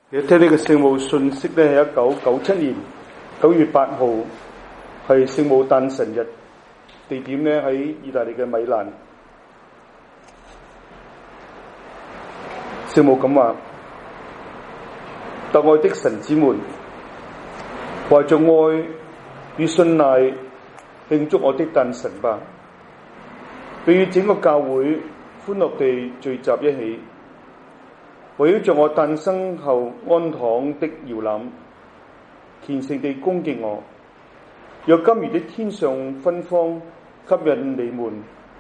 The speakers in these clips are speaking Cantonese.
其實聽呢個聖母信息咧，係1997年9月8號，係聖母誕辰日，地點咧喺意大利嘅米蘭。聖母咁話：特愛的神子們，懷着愛與信賴慶祝我的誕辰吧，並與整個教會歡樂地聚集一起，圍繞着我誕生後安躺的搖籃，虔誠地恭敬我，若金魚的天上芬芳吸引你們。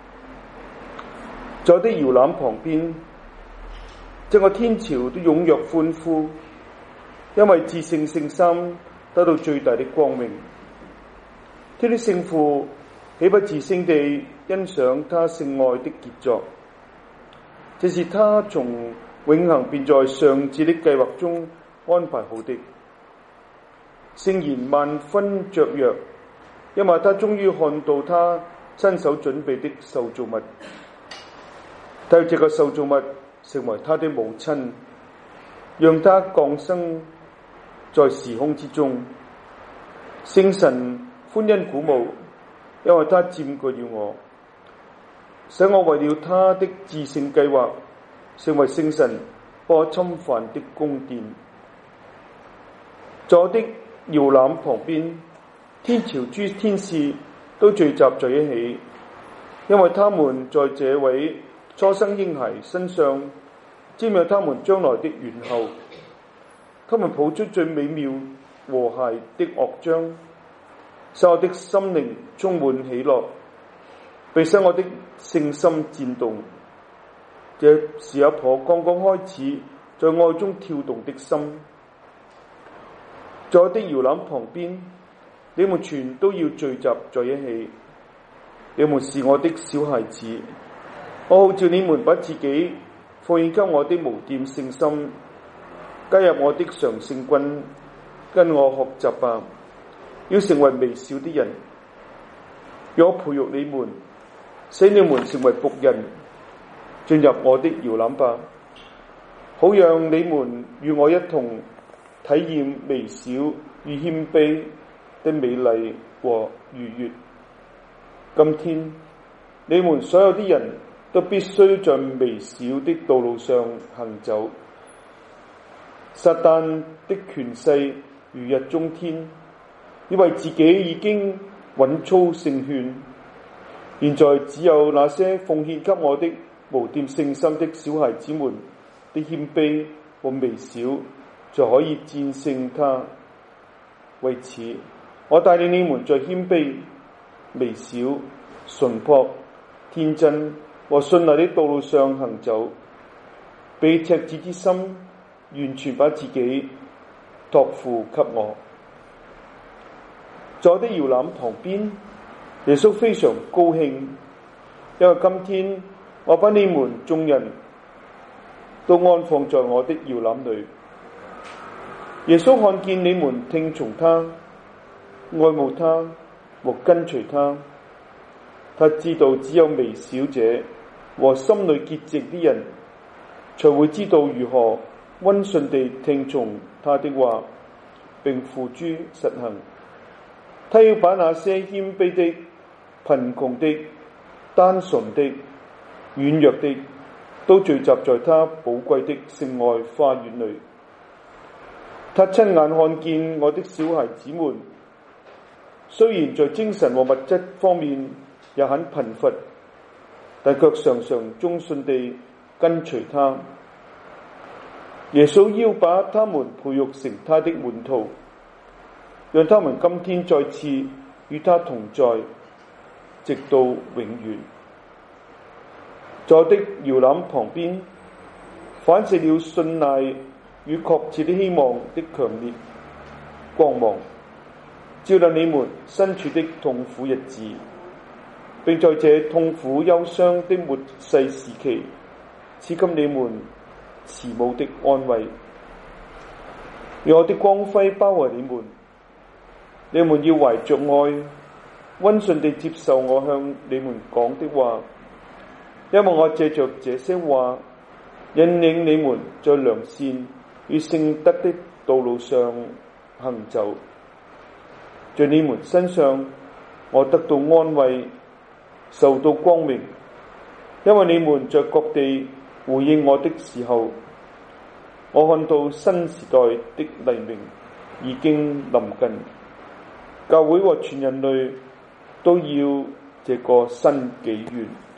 在我的搖籃旁邊，整個天朝都踴躍歡呼，因為至聖聖三得到最大的光榮。天的聖父豈不自勝地欣賞他聖愛的傑作？這是他從永恆便在上智的計劃中安排好的。聖言萬分雀躍，因為他終於看到他親手準備的受造物，他要這個受造物成為他的母親，讓他降生在時空之中。聖神歡欣鼓舞，因為他佔據了我，使我為了他的至聖計劃成為聖神不可侵犯的宮殿。在我的搖籃旁邊，天朝諸天使都聚集在一起，因為他們在這位初生嬰孩身上瞻仰他們將來的元後。他們譜出最美妙和諧的樂章，使我的心靈充滿喜樂，並使我的聖心顫動。這是一顆剛剛開始在愛中跳動的心。在我的搖籃旁邊，你們全都要聚集在一起。你們是我的小孩子，我號召你們把自己奉獻給我的無玷聖心，加入我的常聖軍，跟我學習吧，要成為微小的人。讓我培育你們，使你們成為僕人，進入我的搖籃吧，好讓你們與我一同體驗微小與謙卑的美麗和愉悅。今天你們所有的人都必須在微小的道路上行走。撒旦的權勢如日中天，以為自己已經穩操勝券，現在只有那些奉獻給我的無玷聖心的小孩子們的謙卑和微小，就可以戰勝他。為此，我帶領你們在謙卑、微小、純樸、天真和信賴的道路上行走，被赤子之心完全把自己託付給我。在我的搖籃旁邊，耶穌非常高興，因為今天我把你們眾人都安放在我的搖籃裏。耶穌看見你們聽從他、愛慕他和跟隨他，他知道只有微小者和心裏潔淨的人，才會知道如何溫順地聽從他的話，並付諸實行。他要把那些謙卑的、貧窮的、單純的、軟弱的，都聚集在他寶貴的聖愛花園裏。他親眼看見我的小孩子們，雖然在精神和物質方面也很貧乏，但卻常常忠信地跟隨他。耶穌要把他們培育成他的門徒，讓他們今天再次與他同在，直到永遠。在我的搖籃旁邊，反射了信賴與確切的希望的強烈光芒，照亮你們身處的痛苦日子，並在這痛苦憂傷的末世時期，賜給你們慈母的安慰。讓我的光輝包圍你們，你們要懷着愛，溫順地接受我向你們講的話，因為我借着這些話引領你們在良善、 於聖德的道路上行走。在你們身上，我得到安慰，受到光明，因為你們在各地回應我的時候，我看到新時代的黎明已經臨近。教會和全人類都要這個新紀元。